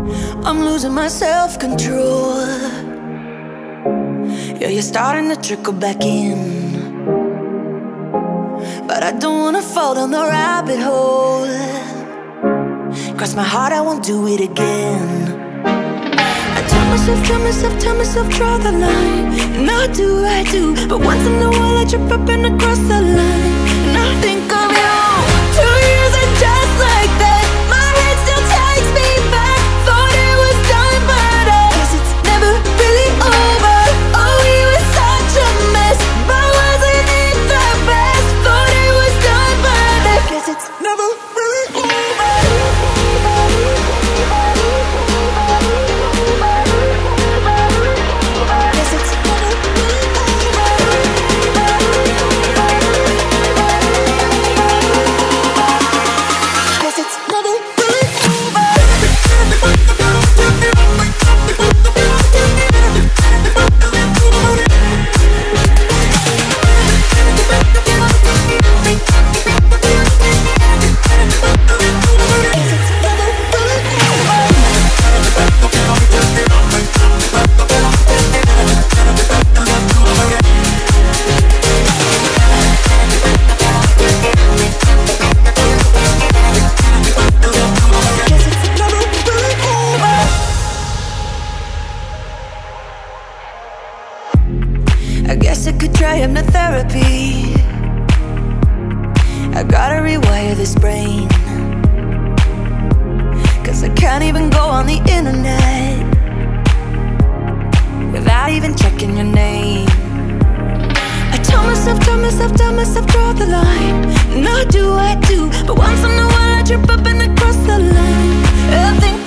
I'm losing my self-control. Yeah, you're starting to trickle back in, but I don't wanna fall down the rabbit hole. Cross my heart, I won't do it again. I tell myself, draw the line. And I do, but once in a while I trip up and I cross the line. And I think of you. 2 years are just like that. My head still takes me back. Thought it was done, but I guess it's never really over. Oh, we were such a mess, but wasn't it the best? Thought it was done, but I guess it's never really over. I guess I could try hypnotherapy. I gotta rewire this brain, 'cause I can't even go on the internet without even checking your name. I tell myself, draw the line. And I do, but once in a while I trip up and I cross the line. I think